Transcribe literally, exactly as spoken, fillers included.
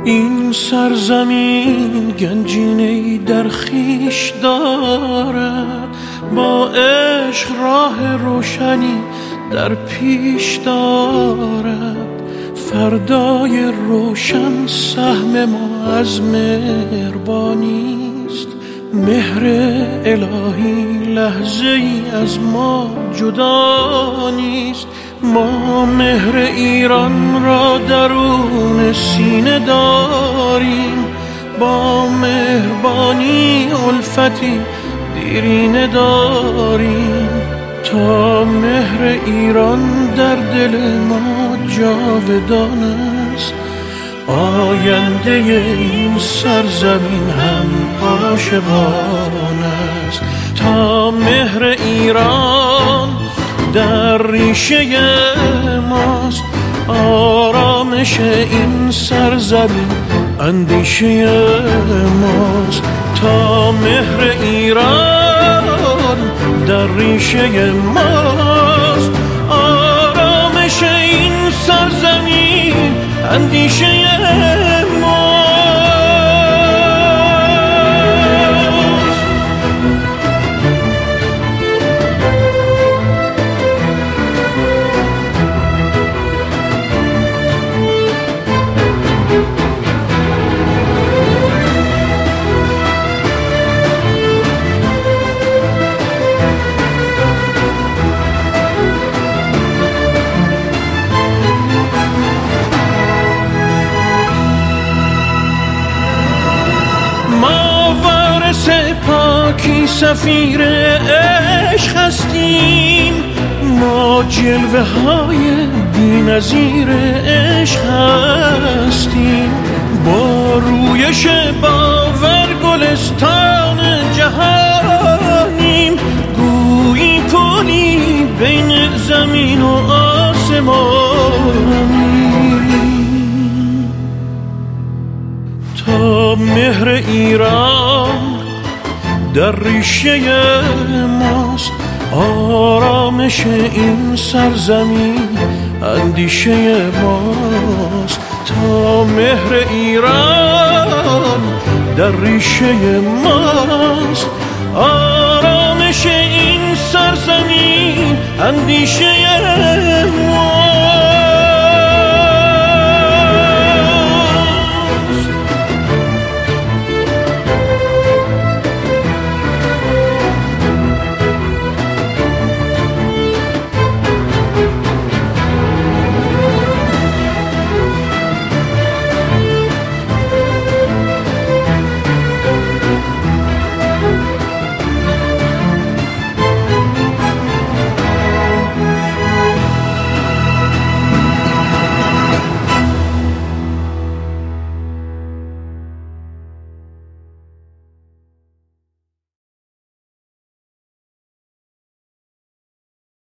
این سرزمین گنجینه‌ای در خویش دارد، با عشق راه روشنی در پیش دارد. فردای روشن سهم ما از مهربانی است، مهر الهی لحظه ای از ما جدا نیست. ما مهر ایران را درون سینه داریم، با مهربانی الفتی دیرینه داریم. تا مهر ایران در دل ما جاودان است، آینده این سرزمین هم عاشقان است. تا مهر ایران در ریشه ماست، آرامش این سرزمین اندیشه ماست. تا مهر ایران در ریشه ماست، آرامش این سرزمین اندیشه ماست. پاکی سفیر عشق هستیم، ما جلوه های بی نظیر عشق هستیم. با رویش باور گلستان جهانیم، گویی پلی بین زمین و آسمانیم. تا مهر ایران در ریشه ماست، آرامش این سرزمین اندیشه ماست. تا مهر ایران در ریشه ماست، آرامش این سرزمین اندیشه ماست.